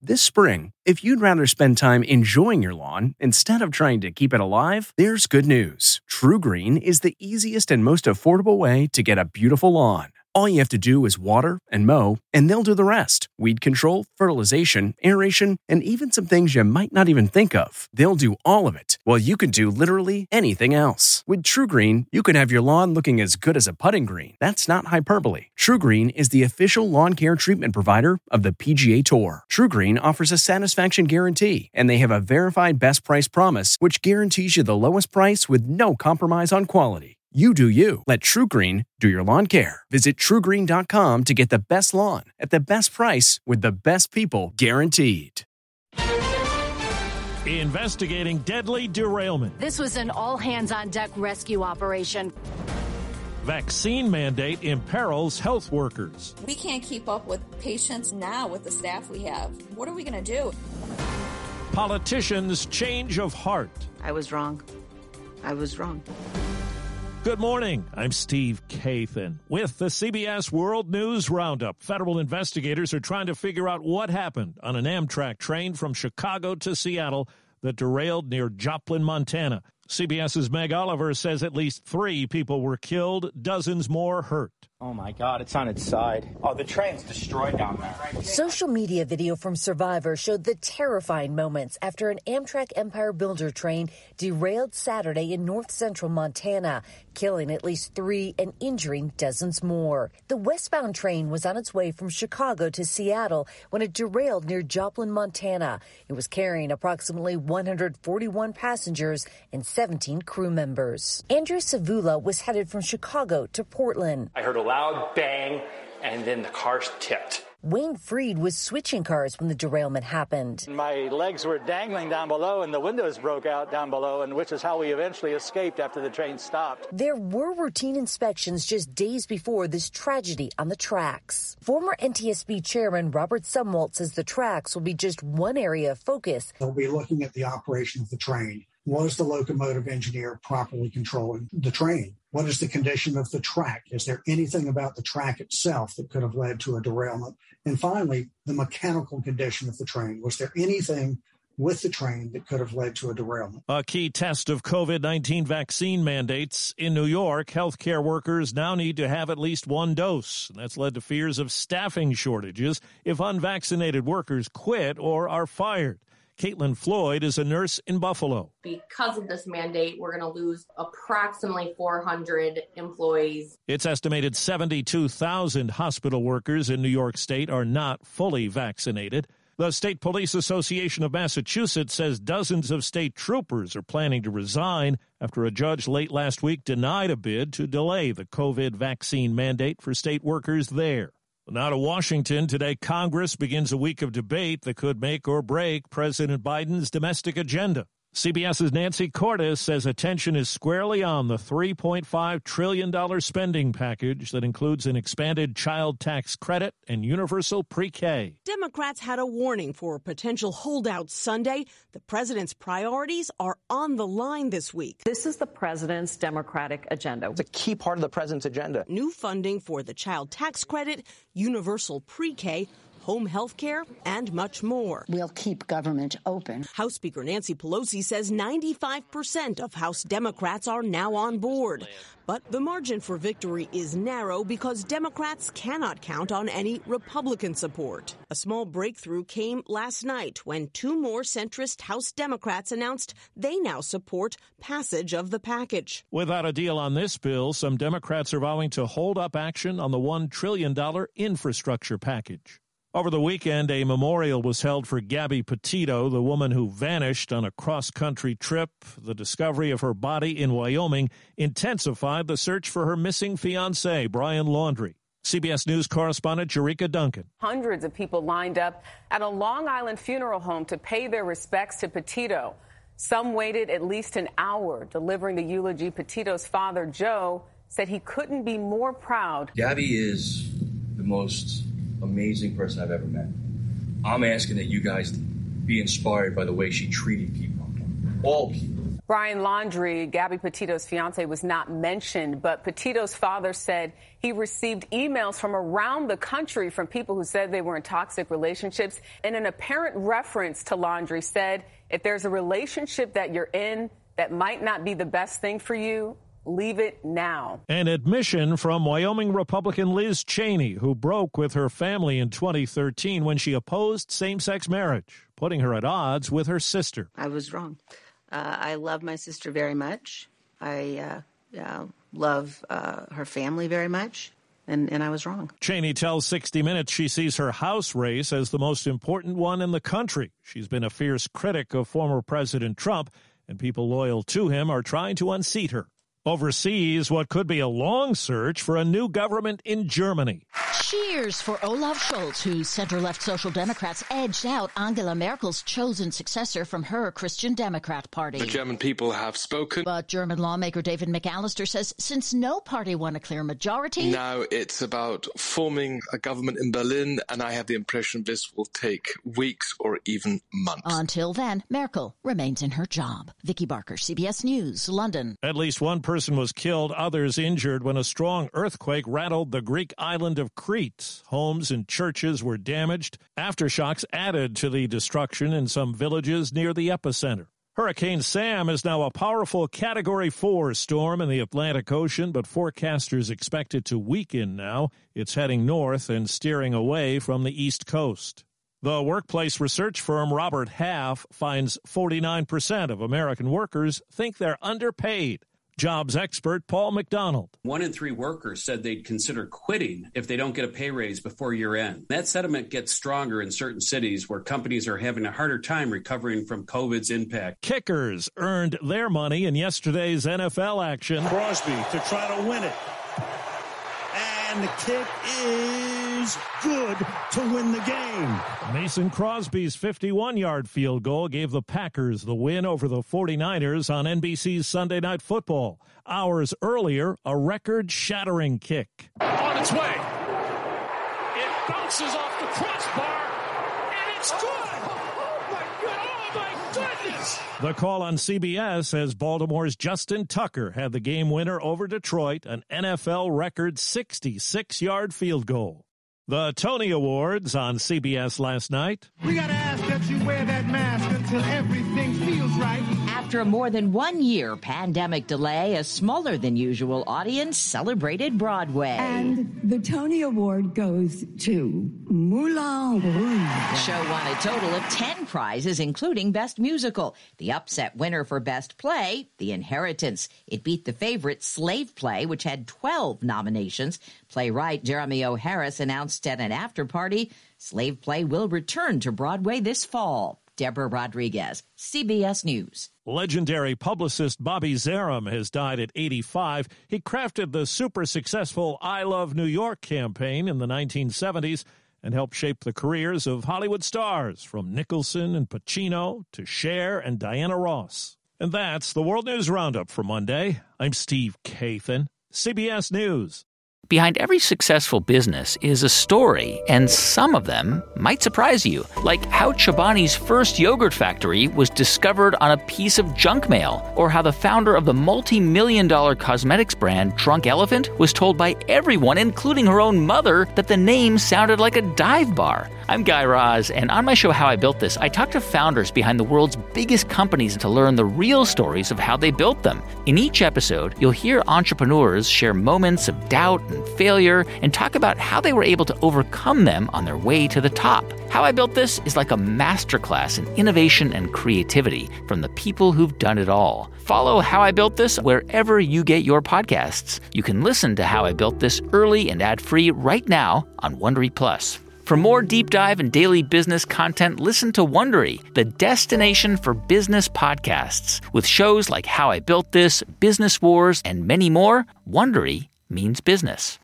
This spring, if you'd rather spend time enjoying your lawn instead of trying to keep it alive, there's good news. TruGreen is the easiest and most affordable way to get a beautiful lawn. All you have to do is water and mow, and they'll do the rest. Weed control, fertilization, aeration, and even some things you might not even think of. They'll do all of it, while you can do literally anything else. With TruGreen, you can have your lawn looking as good as a putting green. That's not hyperbole. TruGreen is the official lawn care treatment provider of the PGA Tour. TruGreen offers a satisfaction guarantee, and they have a verified best price promise, which guarantees you the lowest price with no compromise on quality. You do you. Let TruGreen do your lawn care. Visit TruGreen.com to get the best lawn at the best price with the best people guaranteed. Investigating deadly derailment. This was an all-hands-on-deck rescue operation. Vaccine mandate imperils health workers. We can't keep up with patients now with the staff we have. What are we going to do? Politicians' change of heart. I was wrong. Good morning. I'm Steve Kathan with the CBS World News Roundup. Federal investigators are trying to figure out what happened on an Amtrak train from Chicago to Seattle that derailed near Joplin, Montana. CBS's Meg Oliver says at least 3 people were killed, dozens more hurt. Oh, my God, it's on its side. Oh, the train's destroyed down there. Social media video from survivors showed the terrifying moments after an Amtrak Empire Builder train derailed Saturday in north-central Montana, killing at least 3 and injuring dozens more. The westbound train was on its way from Chicago to Seattle when it derailed near Joplin, Montana. It was carrying approximately 141 passengers and 17 crew members. Andrew Savula was headed from Chicago to Portland. I heard a loud bang, and then the car tipped. Wayne Freed was switching cars when the derailment happened. My legs were dangling down below, and the windows broke out down below, and which is how we eventually escaped after the train stopped. There were routine inspections just days before this tragedy on the tracks. Former NTSB Chairman Robert Sumwalt says the tracks will be just one area of focus. They'll be looking at the operation of the train. Was the locomotive engineer properly controlling the train? What is the condition of the track? Is there anything about the track itself that could have led to a derailment? And finally, the mechanical condition of the train. Was there anything with the train that could have led to a derailment? A key test of COVID-19 vaccine mandates. In New York, healthcare workers now need to have at least 1 dose. That's led to fears of staffing shortages if unvaccinated workers quit or are fired. Caitlin Floyd is a nurse in Buffalo. Because of this mandate, we're going to lose approximately 400 employees. It's estimated 72,000 hospital workers in New York State are not fully vaccinated. The State Police Association of Massachusetts says dozens of state troopers are planning to resign after a judge late last week denied a bid to delay the COVID vaccine mandate for state workers there. Now to Washington. Today, Congress begins a week of debate that could make or break President Biden's domestic agenda. CBS's Nancy Cordes says attention is squarely on the $3.5 trillion spending package that includes an expanded child tax credit and universal pre-K. Democrats had a warning for a potential holdout Sunday. The president's priorities are on the line this week. This is the president's Democratic agenda. It's a key part of the president's agenda. New funding for the child tax credit, universal pre-K, home health care, and much more. We'll keep government open. House Speaker Nancy Pelosi says 95% of House Democrats are now on board. But the margin for victory is narrow because Democrats cannot count on any Republican support. A small breakthrough came last night when 2 more centrist House Democrats announced they now support passage of the package. Without a deal on this bill, some Democrats are vowing to hold up action on the $1 trillion infrastructure package. Over the weekend, a memorial was held for Gabby Petito, the woman who vanished on a cross-country trip. The discovery of her body in Wyoming intensified the search for her missing fiancé, Brian Laundrie. CBS News correspondent Jerika Duncan. Hundreds of people lined up at a Long Island funeral home to pay their respects to Petito. Some waited at least an hour. Delivering the eulogy, Petito's father, Joe, said he couldn't be more proud. Gabby is the most amazing person I've ever met. I'm asking that you guys be inspired by the way she treated people. All people. Brian Laundrie, Gabby Petito's fiance, was not mentioned, but Petito's father said he received emails from around the country from people who said they were in toxic relationships. And an apparent reference to Laundrie said, if there's a relationship that you're in that might not be the best thing for you, leave it now. An admission from Wyoming Republican Liz Cheney, who broke with her family in 2013 when she opposed same-sex marriage, putting her at odds with her sister. I was wrong. I love my sister very much. I love her family very much, and I was wrong. Cheney tells 60 Minutes she sees her House race as the most important one in the country. She's been a fierce critic of former President Trump, and people loyal to him are trying to unseat her. Overseas, what could be a long search for a new government in Germany. Cheers for Olaf Scholz, whose center-left Social Democrats edged out Angela Merkel's chosen successor from her Christian Democrat party. The German people have spoken. But German lawmaker David McAllister says since no party won a clear majority... Now it's about forming a government in Berlin, and I have the impression this will take weeks or even months. Until then, Merkel remains in her job. Vicky Barker, CBS News, London. At least one person was killed, others injured when a strong earthquake rattled the Greek island of Crete. Homes and churches were damaged. Aftershocks added to the destruction in some villages near the epicenter. Hurricane Sam is now a powerful Category 4 storm in the Atlantic Ocean, but forecasters expect it to weaken now. It's heading north and steering away from the East Coast. The workplace research firm Robert Half finds 49% of American workers think they're underpaid. Jobs expert Paul McDonald. 1 in 3 workers said they'd consider quitting if they don't get a pay raise before year end. That sentiment gets stronger in certain cities where companies are having a harder time recovering from COVID's impact. Kickers earned their money in yesterday's NFL action. Crosby to try to win it. And the kick is good to win the game. Mason Crosby's 51-yard field goal gave the Packers the win over the 49ers on NBC's Sunday Night Football. Hours earlier, a record-shattering kick. On its way. It bounces off the crossbar, and it's good. Oh, my goodness. The call on CBS as Baltimore's Justin Tucker had the game winner over Detroit, an NFL record 66-yard field goal. The Tony Awards on CBS last night. We gotta ask that you wear that mask until everything feels right. After a more than 1 year pandemic delay, a smaller than usual audience celebrated Broadway. And the Tony Award goes to Moulin Rouge. The show won a total of 10 prizes, including Best Musical. The upset winner for Best Play, The Inheritance. It beat the favorite Slave Play, which had 12 nominations. Playwright Jeremy O. Harris announced at an after-party, Slave Play will return to Broadway this fall. Deborah Rodriguez, CBS News. Legendary publicist Bobby Zarum has died at 85. He crafted the super-successful I Love New York campaign in the 1970s and helped shape the careers of Hollywood stars, from Nicholson and Pacino to Cher and Diana Ross. And that's the World News Roundup for Monday. I'm Steve Kathan, CBS News. Behind every successful business is a story, and some of them might surprise you. Like how Chobani's first yogurt factory was discovered on a piece of junk mail, or how the founder of the multi-million-dollar cosmetics brand Drunk Elephant was told by everyone, including her own mother, that the name sounded like a dive bar. I'm Guy Raz, and on my show How I Built This, I talk to founders behind the world's biggest companies to learn the real stories of how they built them. In each episode, you'll hear entrepreneurs share moments of doubt and failure and talk about how they were able to overcome them on their way to the top. How I Built This is like a masterclass in innovation and creativity from the people who've done it all. Follow How I Built This wherever you get your podcasts. You can listen to How I Built This early and ad-free right now on Wondery Plus. For more deep dive and daily business content, listen to Wondery, the destination for business podcasts. With shows like How I Built This, Business Wars, and many more, Wondery means business.